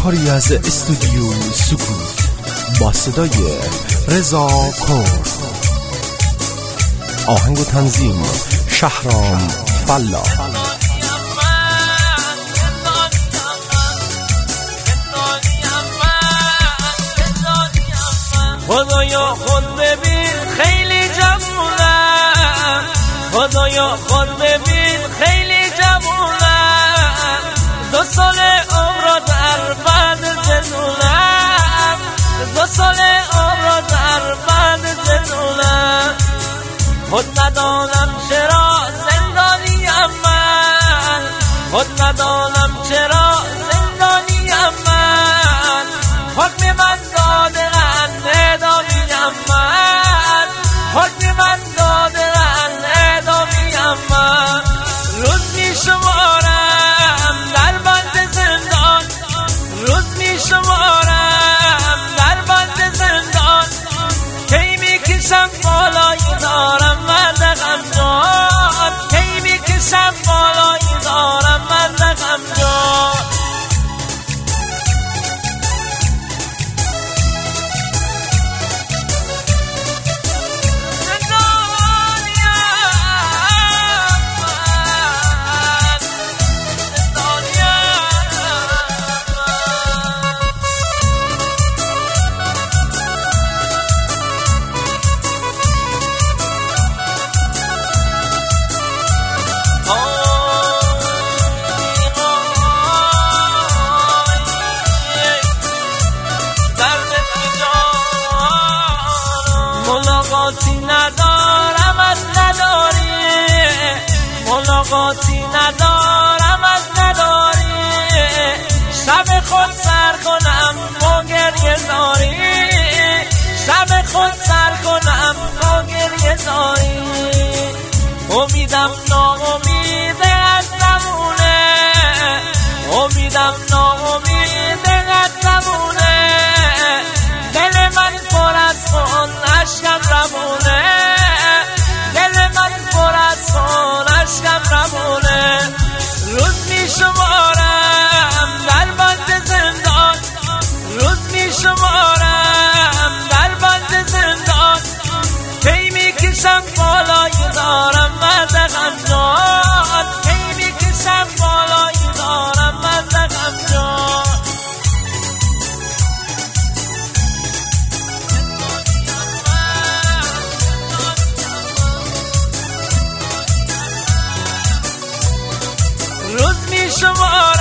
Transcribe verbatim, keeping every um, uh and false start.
کاری از استودیو سکوت با صدای رضا کرد. آهنگ و تنظیم شهرام فلاح. خدایا خود ببین خیلی جوونم، خدایا خود ببین خیلی جوونم، دو سال عمر در بند زنونم، دو سال عمر در بند زنونم. خود ندانم چرا زندانیم من، خود ندانم چرا زندانیم من، حکم من دادن ندامیم من، حکم من دادن ندامیم من. روز می شمارم در بند زندان، روز می شمارم در بند زندان، کی می کشم بالایی دارم من غم جان، کی می کشم بالایی دارم من غم جان. ملاقاتی ندارم از نداری، ملاقاتی ندارم از نداری، شب خود سر کنم با گریه زاری، شب خود سر کنم با گریه زاری. امیدم ناامید از نمونه، امیدم ناامید از نمونه، دل من پر از خون اشکم روونه، دل من پر از خون اشکم روونه. روز می شمارم در بند زندان، روز می شمارم در بند زندان، کی می کشم بالایی دارم من غم جان، کی می کشم بالایی دارم من غم جان. روز می شمارم